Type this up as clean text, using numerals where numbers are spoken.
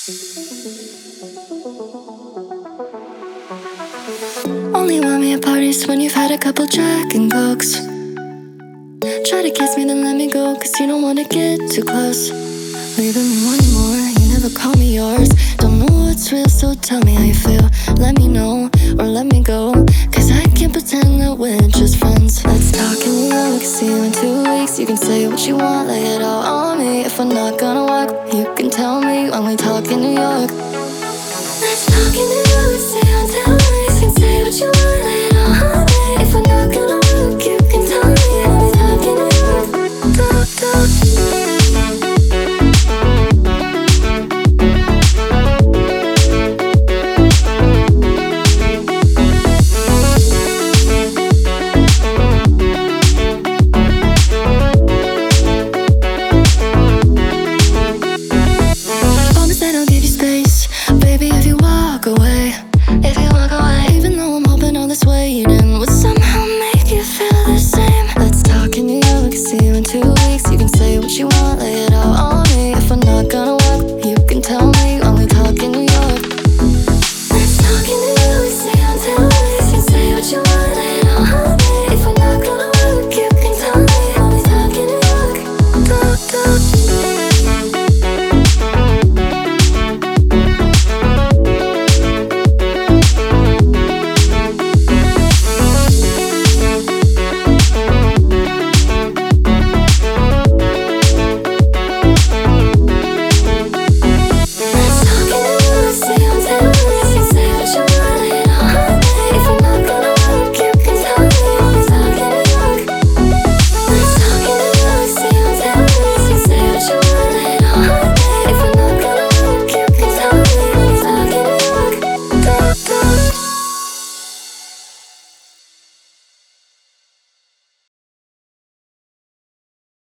Only want me at parties when you've had a couple Jack and Cokes. Try to kiss me then let me go, cause you don't wanna get too close. Leaving me wanting more, you never call me yours. Don't know what's real, so tell me how you feel. Let me know, or let me go, cause I can't pretend that we're just friends. Let's talk in New York, see you in 2 weeks. You can say what you want, lay it all on me. If we're not gonna work, you can tell me when we talk in New York. Let's talk in New York, see you in 2 weeks. You can say what you want, lay